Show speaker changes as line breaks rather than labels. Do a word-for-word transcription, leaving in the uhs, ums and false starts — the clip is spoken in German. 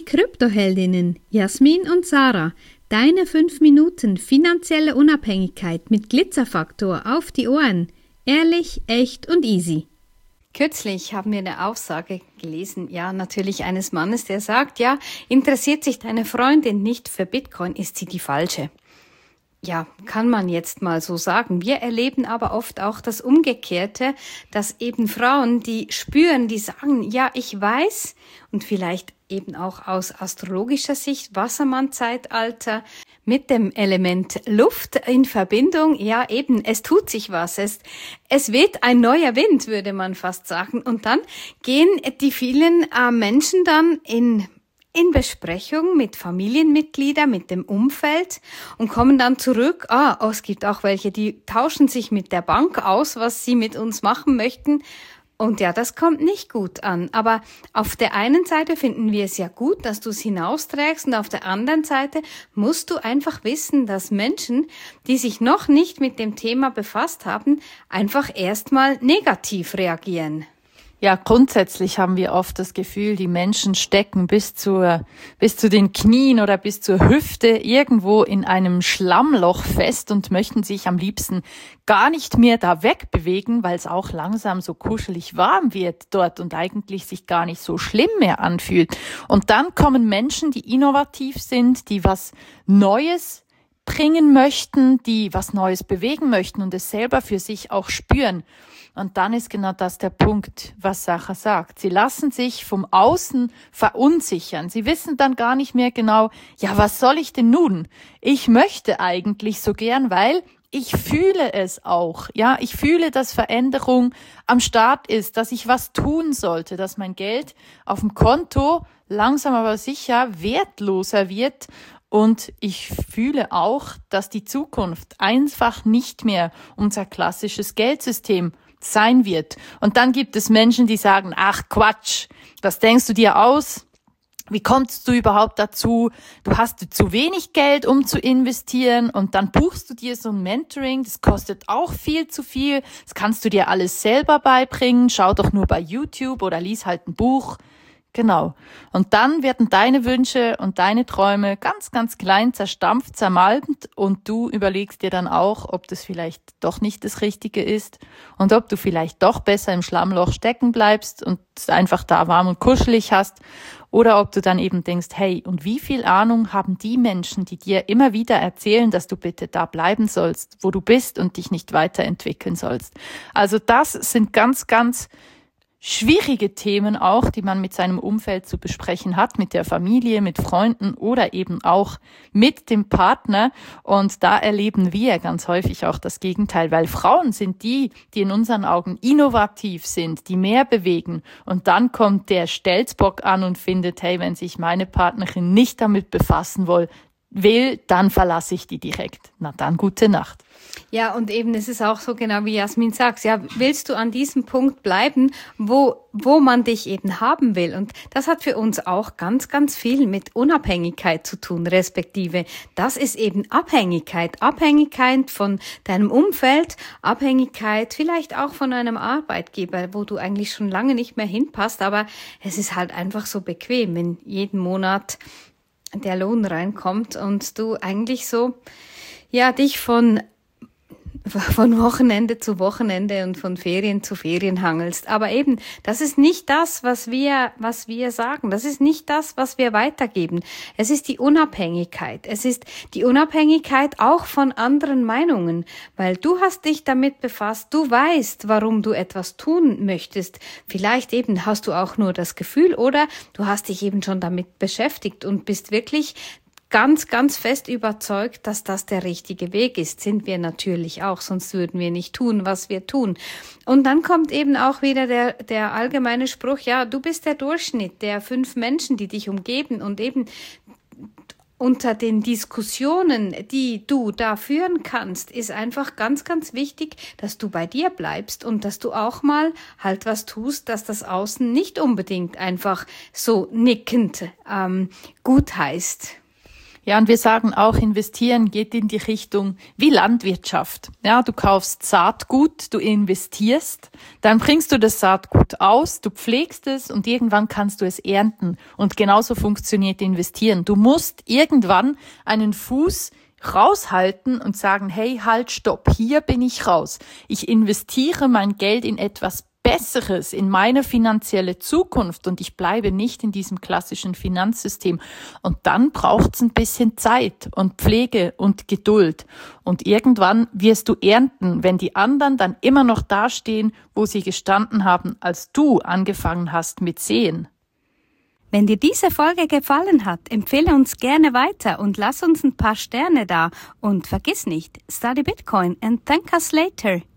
Kryptoheldinnen Jasmin und Sarah. Deine fünf Minuten finanzielle Unabhängigkeit mit Glitzerfaktor auf die Ohren. Ehrlich, echt und easy.
Kürzlich haben wir eine Aussage gelesen, ja, natürlich eines Mannes, der sagt, ja, interessiert sich deine Freundin nicht für Bitcoin, ist sie die Falsche. Ja, kann man jetzt mal so sagen. Wir erleben aber oft auch das Umgekehrte, dass eben Frauen, die spüren, die sagen, ja, ich weiß, und vielleicht eben auch aus astrologischer Sicht, Wassermann-Zeitalter, mit dem Element Luft in Verbindung, ja eben, es tut sich was, es, es weht ein neuer Wind, würde man fast sagen. Und dann gehen die vielen äh, Menschen dann in in Besprechung mit Familienmitgliedern, mit dem Umfeld und kommen dann zurück. Ah, oh, es gibt auch welche, die tauschen sich mit der Bank aus, was sie mit uns machen möchten. Und ja, das kommt nicht gut an. Aber auf der einen Seite finden wir es ja gut, dass du es hinausträgst, und auf der anderen Seite musst du einfach wissen, dass Menschen, die sich noch nicht mit dem Thema befasst haben, einfach erstmal negativ reagieren.
Ja, grundsätzlich haben wir oft das Gefühl, die Menschen stecken bis zur, bis zu den Knien oder bis zur Hüfte irgendwo in einem Schlammloch fest und möchten sich am liebsten gar nicht mehr da wegbewegen, weil es auch langsam so kuschelig warm wird dort und eigentlich sich gar nicht so schlimm mehr anfühlt. Und dann kommen Menschen, die innovativ sind, die was Neues bringen möchten, die was Neues bewegen möchten und es selber für sich auch spüren. Und dann ist genau das der Punkt, was Sacha sagt. Sie lassen sich vom Außen verunsichern. Sie wissen dann gar nicht mehr genau, ja, was soll ich denn nun? Ich möchte eigentlich so gern, weil ich fühle es auch. Ja, ich fühle, dass Veränderung am Start ist, dass ich was tun sollte, dass mein Geld auf dem Konto langsam aber sicher wertloser wird. Und ich fühle auch, dass die Zukunft einfach nicht mehr unser klassisches Geldsystem sein wird. Und dann gibt es Menschen, die sagen, ach Quatsch, was denkst du dir aus? Wie kommst du überhaupt dazu? Du hast zu wenig Geld, um zu investieren, und dann buchst du dir so ein Mentoring, das kostet auch viel zu viel, das kannst du dir alles selber beibringen, schau doch nur bei YouTube oder lies halt ein Buch. Genau. Und dann werden deine Wünsche und deine Träume ganz, ganz klein zerstampft, zermalmt, und du überlegst dir dann auch, ob das vielleicht doch nicht das Richtige ist und ob du vielleicht doch besser im Schlammloch stecken bleibst und es einfach da warm und kuschelig hast, oder ob du dann eben denkst, hey, und wie viel Ahnung haben die Menschen, die dir immer wieder erzählen, dass du bitte da bleiben sollst, wo du bist und dich nicht weiterentwickeln sollst. Also das sind ganz, ganz schwierige Themen auch, die man mit seinem Umfeld zu besprechen hat, mit der Familie, mit Freunden oder eben auch mit dem Partner. Und da erleben wir ganz häufig auch das Gegenteil, weil Frauen sind die, die in unseren Augen innovativ sind, die mehr bewegen. Und dann kommt der Stelzbock an und findet, hey, wenn sich meine Partnerin nicht damit befassen will, will, dann verlasse ich die direkt. Na dann, gute Nacht.
Ja, und eben, es ist auch so genau wie Jasmin sagt, ja, willst du an diesem Punkt bleiben, wo, wo man dich eben haben will? Und das hat für uns auch ganz, ganz viel mit Unabhängigkeit zu tun, respektive, das ist eben Abhängigkeit, Abhängigkeit von deinem Umfeld, Abhängigkeit vielleicht auch von einem Arbeitgeber, wo du eigentlich schon lange nicht mehr hinpasst, aber es ist halt einfach so bequem, wenn jeden Monat der Lohn reinkommt und du eigentlich so, ja, dich von von Wochenende zu Wochenende und von Ferien zu Ferien hangelst. Aber eben, das ist nicht das, was wir, was wir sagen. Das ist nicht das, was wir weitergeben. Es ist die Unabhängigkeit. Es ist die Unabhängigkeit auch von anderen Meinungen, weil du hast dich damit befasst. Du weißt, warum du etwas tun möchtest. Vielleicht eben hast du auch nur das Gefühl oder du hast dich eben schon damit beschäftigt und bist wirklich ganz, ganz fest überzeugt, dass das der richtige Weg ist. Sind wir natürlich auch, sonst würden wir nicht tun, was wir tun. Und dann kommt eben auch wieder der, der allgemeine Spruch, ja, du bist der Durchschnitt der fünf Menschen, die dich umgeben, und eben unter den Diskussionen, die du da führen kannst, ist einfach ganz, ganz wichtig, dass du bei dir bleibst und dass du auch mal halt was tust, dass das Außen nicht unbedingt einfach so nickend ähm, gut heißt.
Ja, und wir sagen auch, investieren geht in die Richtung wie Landwirtschaft. Ja, du kaufst Saatgut, du investierst, dann bringst du das Saatgut aus, du pflegst es und irgendwann kannst du es ernten. Und genauso funktioniert investieren. Du musst irgendwann einen Fuß raushalten und sagen, hey, halt, stopp, hier bin ich raus. Ich investiere mein Geld in etwas Besseres, in meine finanzielle Zukunft und ich bleibe nicht in diesem klassischen Finanzsystem. Und dann braucht's ein bisschen Zeit und Pflege und Geduld. Und irgendwann wirst du ernten, wenn die anderen dann immer noch dastehen, wo sie gestanden haben, als du angefangen hast mit Säen.
Wenn dir diese Folge gefallen hat, empfehle uns gerne weiter und lass uns ein paar Sterne da. Und vergiss nicht, study Bitcoin and thank us later.